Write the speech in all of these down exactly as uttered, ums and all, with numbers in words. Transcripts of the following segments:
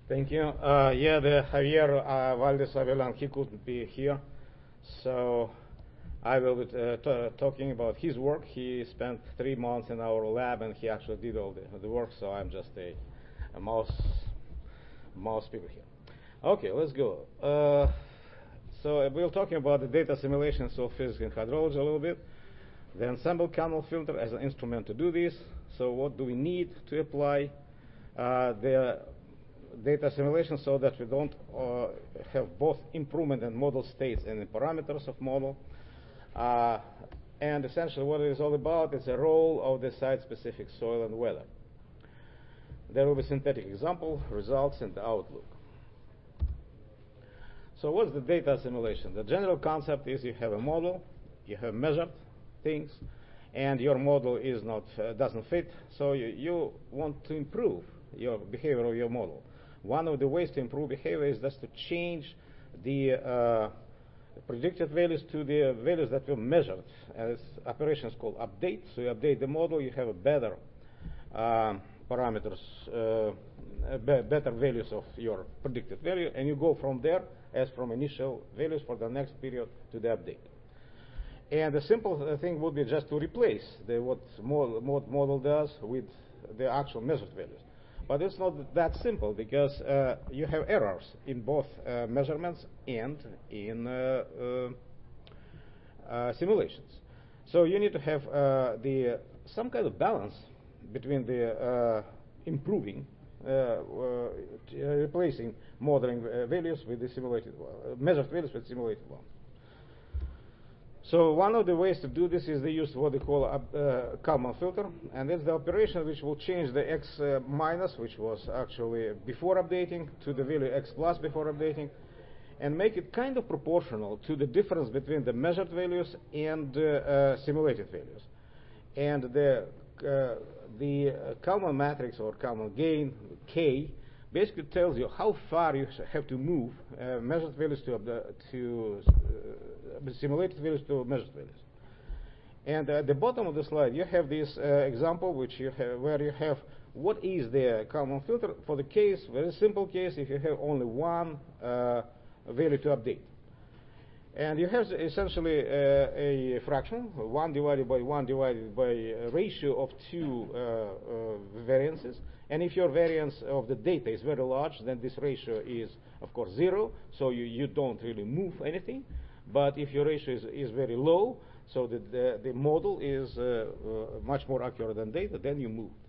Thank you. Uh, yeah, the Javier uh, Valdez Avellan, he couldn't be here, so I will be uh, t- talking about his work. He spent three months in our lab, and he actually did all the, the work. So I'm just a, a mouse mouse people here. Okay, let's go. Uh, so we're talking about the data simulations of physics and hydrology a little bit. The ensemble Kalman filter as an instrument to do this. So what do we need to apply uh, the data simulation so that we don't uh, have both improvement in model states and the parameters of model? Uh, and essentially what it is all about is the role of the site-specific soil and weather. There will be synthetic example, results, and the outlook. So what's the data simulation? The general concept is you have a model, you have measured things, and your model is not uh, doesn't fit, so you, you want to improve your behavior of your model. One of the ways to improve behavior is just to change the uh, predicted values to the values that were measured. And this operation is called update. So you update the model, you have a better uh, parameters, uh, be better values of your predicted value, and you go from there as from initial values for the next period to the update. And the simple thing would be just to replace the, what mod model does with the actual measured values. But it's not that simple because uh, you have errors in both uh, measurements and in uh, uh, uh, simulations. So you need to have uh, the uh, some kind of balance between the uh, improving, uh, uh, replacing modeling uh, values with the simulated uh, measured values with simulated ones. So one of the ways to do this is the use of what they call a uh, Kalman filter, and that's the operation which will change the x uh, minus, which was actually before updating, to the value x plus before updating, and make it kind of proportional to the difference between the measured values and uh, uh, simulated values. And the uh, the uh, Kalman matrix or Kalman gain, K, basically tells you how far you have to move uh, measured values to, uh, to uh, simulated values to measured values. And at the bottom of the slide, you have this uh, example which you have, where you have what is the Kalman filter for the case, very simple case, if you have only one uh, value to update. And you have essentially uh, a fraction, one divided by one divided by a ratio of two uh, uh, variances. And if your variance of the data is very large, then this ratio is, of course, zero, so you, you don't really move anything. But if your ratio is, is very low, so the, the, the model is uh, uh, much more accurate than data, then you move.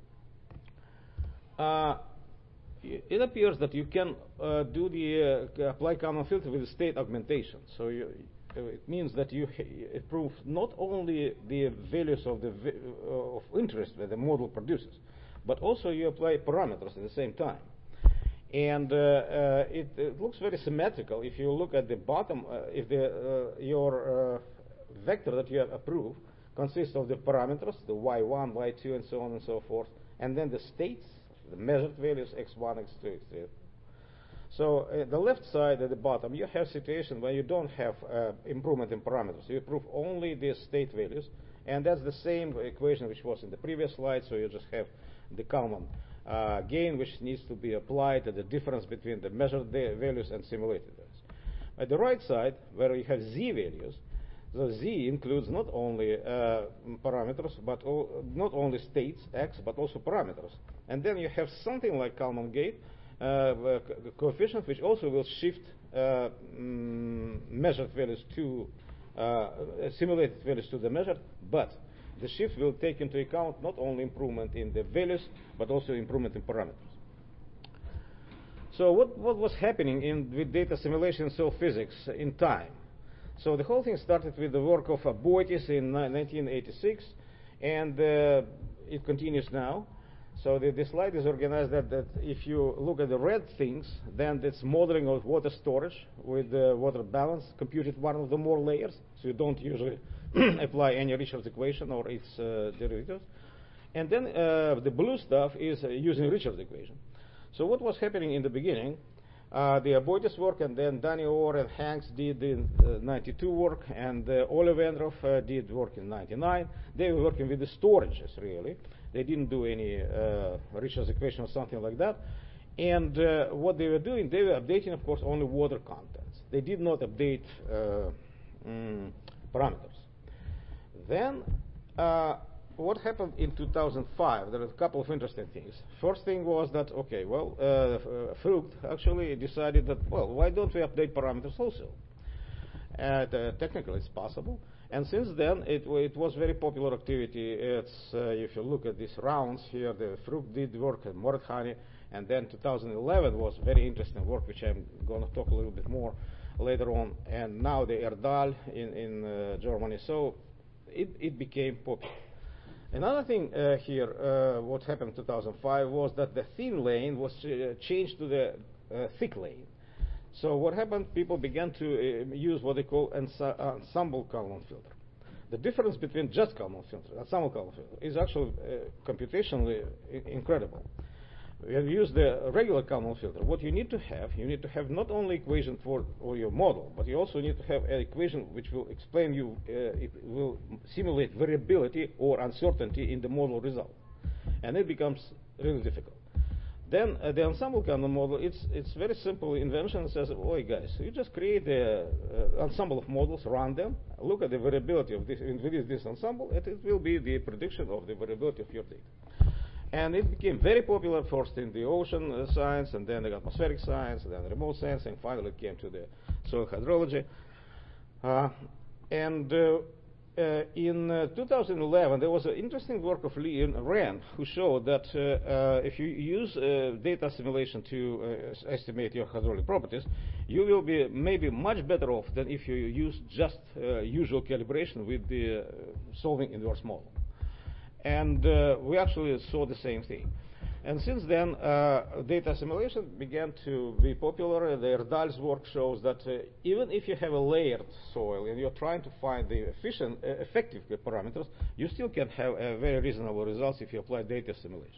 Uh, it appears that you can uh, do the uh, apply Kalman filter with state augmentation. So you, it means that you improve not only the values of the vi uh, of interest that the model produces, but also you apply parameters at the same time. And uh, uh, it, it looks very symmetrical. If you look at the bottom, uh, if the, uh, your uh, vector that you have approved consists of the parameters, the y one, y two, and so on and so forth, and then the states, the measured values, x one, x two, x three. So uh, the left side at the bottom, you have situation where you don't have uh, improvement in parameters. You approve only the state values, and that's the same equation which was in the previous slide, so you just have the Kalman uh, gain, which needs to be applied to the difference between the measured values and simulated values. At the right side, where you have z values, the z includes not only uh, parameters, but not only states, x, but also parameters. And then you have something like Kalman gain uh, coefficient, which also will shift uh, mm, measured values to uh, simulated values to the measured, but the shift will take into account not only improvement in the values, but also improvement in parameters. So what, what was happening in, with data simulation and cell physics in time? So the whole thing started with the work of uh, Boitis in nineteen eighty-six, and uh, it continues now. So the, the slide is organized that, that if you look at the red things, then it's modeling of water storage with the water balance computed one of the more layers, so you don't usually apply any Richards equation or its uh, derivatives. And then uh, the blue stuff is uh, using Richards equation. So what was happening in the beginning, uh, the Boitis work, and then Danny Orr and Hanks did the uh, ninety-two work, and uh, Ole Vendroff uh, did work in ninety-nine. They were working with the storages, really. They didn't do any uh, Richards equation or something like that. And uh, what they were doing, they were updating, of course, only water contents. They did not update uh, mm, parameters. Then, uh, what happened in two thousand five? There are a couple of interesting things. First thing was that, okay, well, uh, uh, Fruct actually decided that, well, why don't we update parameters also? And, uh, technically, it's possible. And since then, it, it was very popular activity. It's, uh, if you look at these rounds here, the Fruct did work at Morat Honey, and then two thousand eleven was very interesting work, which I'm going to talk a little bit more later on. And now the Erdal in, in uh, Germany. So it, it became popular. Another thing uh, here, uh, what happened in two thousand five was that the thin lane was uh, changed to the uh, thick lane. So what happened, people began to uh, use what they call ensa ensemble Kalman filter. The difference between just Kalman filter and ensemble Kalman filter is actually uh, computationally incredible. When you use the regular Kalman filter, what you need to have, you need to have not only equation for, for your model, but you also need to have an equation which will explain you, uh, it will simulate variability or uncertainty in the model result. And it becomes really difficult. Then uh, the ensemble Kalman model, it's, it's very simple invention. It says, oh guys, you just create an uh, ensemble of models, run them, look at the variability of this, within this ensemble, and it will be the prediction of the variability of your data. And it became very popular first in the ocean uh, science, and then the atmospheric science, and then remote sensing. Finally, it came to the soil hydrology. Uh, and uh, uh, in uh, two thousand eleven, there was an interesting work of Lee and Rand, who showed that uh, uh, if you use uh, data simulation to uh, estimate your hydraulic properties, you will be maybe much better off than if you use just uh, usual calibration with the uh, solving inverse model. And uh, we actually saw the same thing. And since then, uh, data simulation began to be popular. The Erdal's work shows that uh, even if you have a layered soil and you're trying to find the efficient, uh, effective parameters, you still can have uh, very reasonable results if you apply data simulation.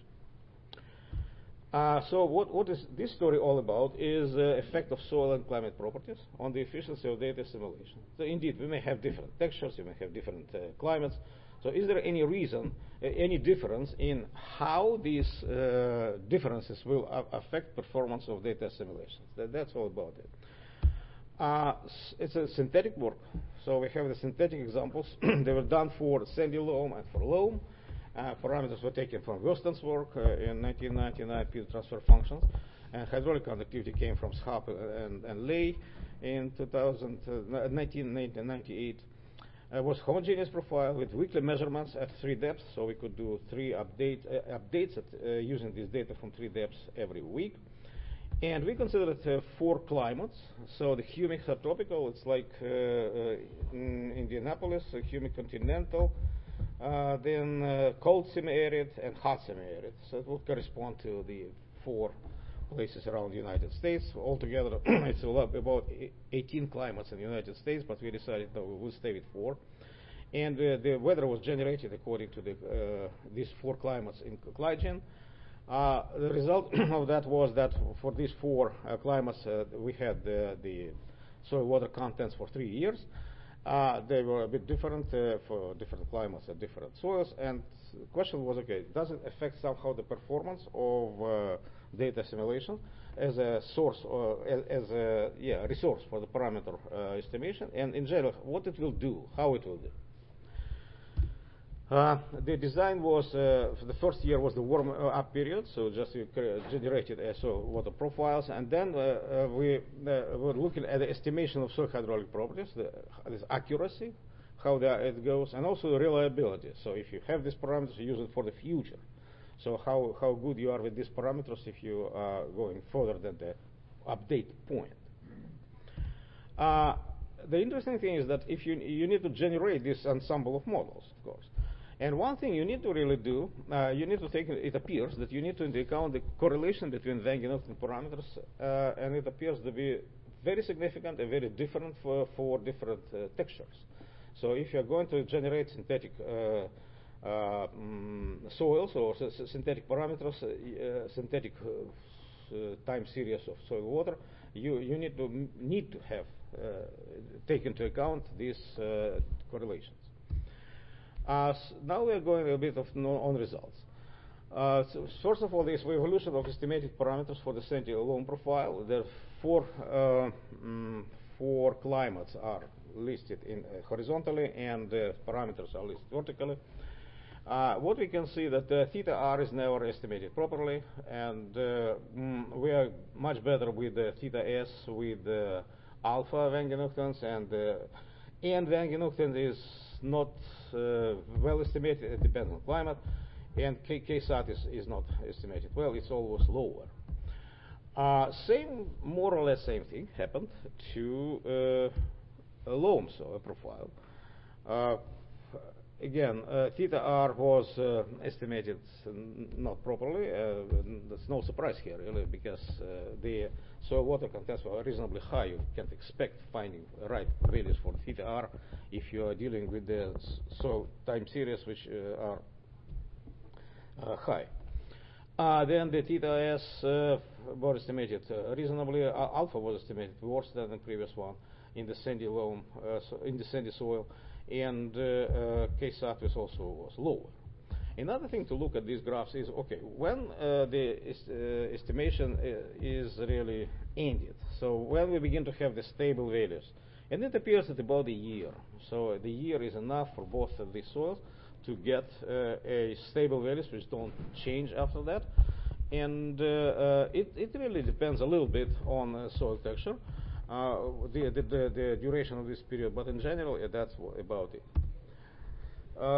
Uh, so what, what is this story all about is the uh, effect of soil and climate properties on the efficiency of data simulation. So indeed, we may have different textures, we may have different uh, climates. So is there any reason, uh, any difference in how these uh, differences will affect performance of data simulations? That, that's all about it. Uh, it's a synthetic work. So we have the synthetic examples. They were done for sandy loam and for loam. Uh, parameters were taken from Woesten's work uh, in nineteen ninety-nine, Peter transfer functions. And hydraulic conductivity came from Schaap and, and Ley in nineteen ninety-eight. It was homogeneous profile with weekly measurements at three depths, so we could do three update, uh, updates at, uh, using this data from three depths every week. And we considered uh, four climates. So the humid subtropical, it's like uh, uh, in Indianapolis, uh, humid continental, uh, then uh, cold semi-arid and hot semi-arid. So it would correspond to the four places around the United States. Altogether, it's about eighteen climates in the United States, but we decided no, we will stay with four. And uh, the weather was generated according to the, uh, these four climates in Clygen. Uh, the result of that was that for these four uh, climates, uh, we had uh, the soil water contents for three years. Uh, they were a bit different uh, for different climates and different soils. And the question was, okay, does it affect somehow the performance of uh, data simulation as a source or as, as a yeah, resource for the parameter uh, estimation? And in general, what it will do, how it will do. Uh, the design was, uh, for the first year was the warm-up period, so just you generated uh, soil water profiles, and then uh, uh, we uh, were looking at the estimation of soil hydraulic properties, the this accuracy, how the, it goes, and also the reliability. So if you have these parameters, you use it for the future. So how, how good you are with these parameters if you are going further than the update point. Uh, the interesting thing is that if you, you need to generate this ensemble of models, of course. And one thing you need to really do, uh, you need to take, it appears that you need to take account the correlation between Wangen-Ufton parameters, uh, and it appears to be very significant and very different for, for different uh, textures. So if you're going to generate synthetic uh, uh, mm, soils or synthetic parameters, uh, uh, synthetic uh, time series of soil water, you, you need to need to have uh, take into account these uh, correlations. Uh, now we are going a bit of no on results. Uh, so first of all, this evolution of estimated parameters for the Sentinel loam profile. There are four, uh, mm, four climates are listed in uh, horizontally, and the parameters are listed vertically. Uh, what we can see that uh, theta r is never estimated properly, and uh, mm, we are much better with uh, theta s with uh, alpha Wangen-Nuchtens, and uh, and Wangen-Nuchten is not uh, well estimated. It depends on climate, and K, K sat is, is not estimated well. It's always lower. Uh, same, more or less, same thing happened to uh, a loam so a profile. Uh, Again, uh, theta r was uh, estimated n not properly. Uh, there's no surprise here, really, because uh, the soil water contents were reasonably high. You can't expect finding right values for theta r if you are dealing with the soil time series which uh, are uh, high. Uh, then the theta s uh, were estimated uh, reasonably. Uh, alpha was estimated worse than the previous one in the sandy loam, uh, so in the sandy soil. And uh, uh, K sat was also was lower. Another thing to look at these graphs is, okay, when uh, the est uh, estimation uh, is really ended, so when we begin to have the stable values, and it appears at about a year. So the year is enough for both of these soils to get uh, a stable values which don't change after that. And uh, uh, it, it really depends a little bit on uh, soil texture. Uh, the, the, the, the duration of this period, but in general, yeah, that's about it. Uh,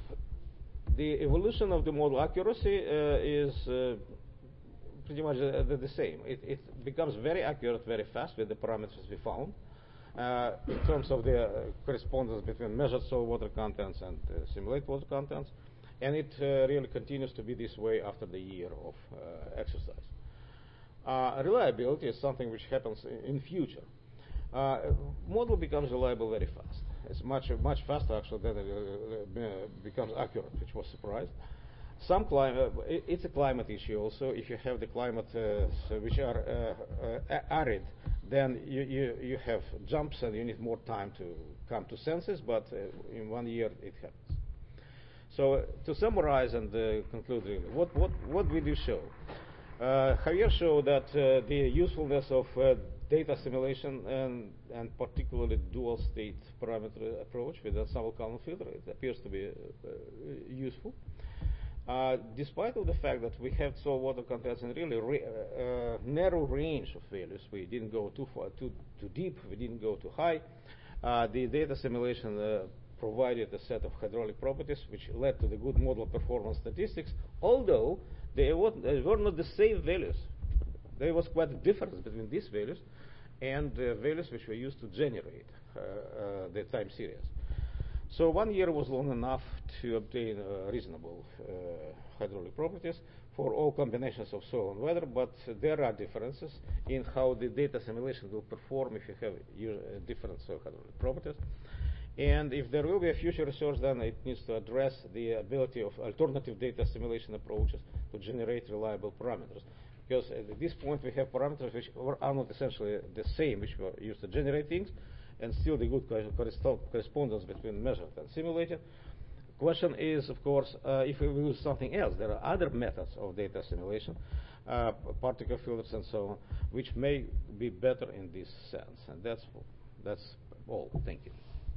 the evolution of the model accuracy uh, is uh, pretty much uh, the, the same. It, it becomes very accurate very fast with the parameters we found uh, in terms of the uh, correspondence between measured soil water contents and uh, simulated water contents, and it uh, really continues to be this way after the year of uh, exercise. Uh, reliability is something which happens in, in future. Uh, model becomes reliable very fast. It's much much faster actually than it uh, becomes accurate, which was surprised. Some climate, it, it's a climate issue also. If you have the climate uh, so which are uh, uh, arid, then you, you you have jumps and you need more time to come to senses. But uh, in one year it happens. So uh, to summarize and uh, conclude, really, what what what we do show. Uh, Javier showed that uh, the usefulness of uh, data simulation and, and particularly dual state parameter approach with ensemble Kalman filter, it appears to be uh, useful. Uh, despite of the fact that we have soil water contents in really re uh, narrow range of values, we didn't go too far, too, too deep, we didn't go too high. Uh, the data simulation uh, provided a set of hydraulic properties which led to the good model performance statistics, although they were not the same values. There was quite a difference between these values and the values which were used to generate uh, uh, the time series. So one year was long enough to obtain uh, reasonable uh, hydraulic properties for all combinations of soil and weather, but uh, there are differences in how the data simulation will perform if you have uh, different soil hydraulic properties. And if there will be a future research, then it needs to address the ability of alternative data simulation approaches to generate reliable parameters. Because at this point we have parameters which are not essentially the same, which were used to generate things, and still the good correspondence between measured and simulated. Question is, of course, uh, if we use something else. There are other methods of data simulation, uh, particle filters and so on, which may be better in this sense. And that's, that's all. Thank you.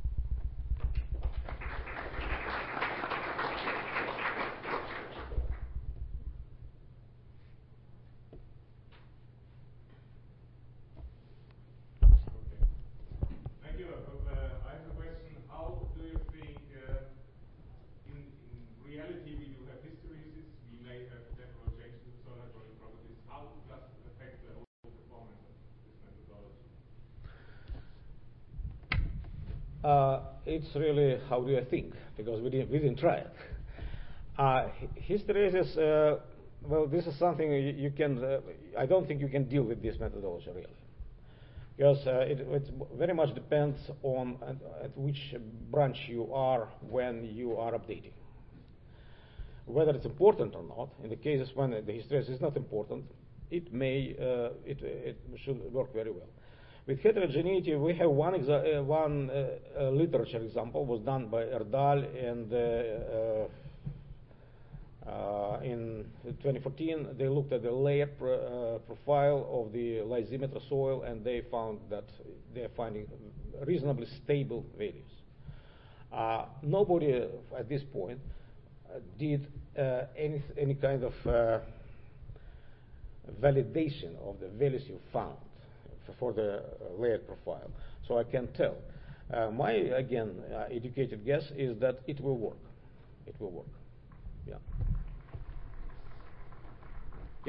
Uh, it's really how do I think, because we didn't, we didn't try it. Uh, hysteresis, uh, well, this is something you, you can, uh, I don't think you can deal with this methodology really. Because uh, it, it very much depends on at, at which branch you are when you are updating. Whether it's important or not, in the cases when the hysteresis is not important, it may, uh, it, it should work very well. With heterogeneity, we have one, exa uh, one uh, uh, literature example was done by Erdal and uh, Uh, in twenty fourteen, they looked at the layer pro uh, profile of the lysimeter soil, and they found that they're finding reasonably stable values. Uh, nobody uh, at this point uh, did uh, any, any kind of uh, validation of the values you found for the uh, layered profile. So I can tell. Uh, my, again, uh, educated guess is that it will work. It will work. Yeah. Yeah.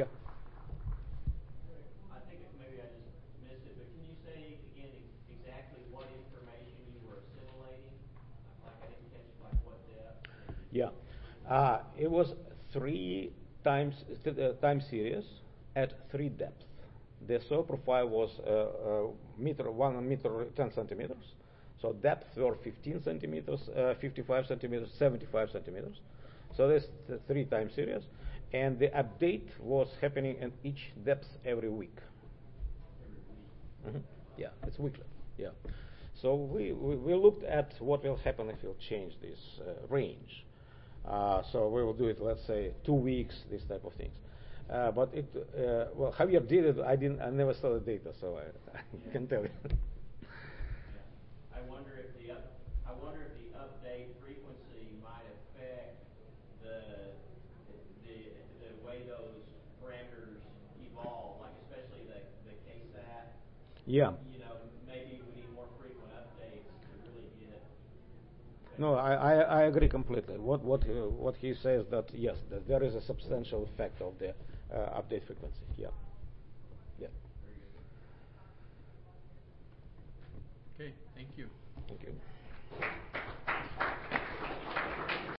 I think it, maybe I just missed it, but can you say again ex exactly what information you were assimilating? Like I didn't catch like what depth. Yeah. Uh, it was three times uh, time series at three depths. The soil profile was uh, uh, meter, one meter, ten centimeters. So depth were fifteen centimeters, uh, fifty-five centimeters, seventy-five centimeters. So there's the three time series. And the update was happening at each depth every week. Mm-hmm. Yeah, it's weekly. Yeah. So we, we, we looked at what will happen if we'll change this uh, range. Uh, so we will do it, let's say, two weeks, this type of things. Uh, but it, uh, well, Javier did it. I didn't. I never saw the data, so I, I can tell you. Yeah. I wonder if the up, I wonder if the update frequency might affect the the the way those parameters evolve, like especially the the K SAT. Yeah. You know, maybe we need more frequent updates to really get. No, I, I, I agree completely. What what uh, what he says that yes, that there is a substantial effect of the uh, update frequency. Yeah. Yeah. Okay, thank you. Thank you.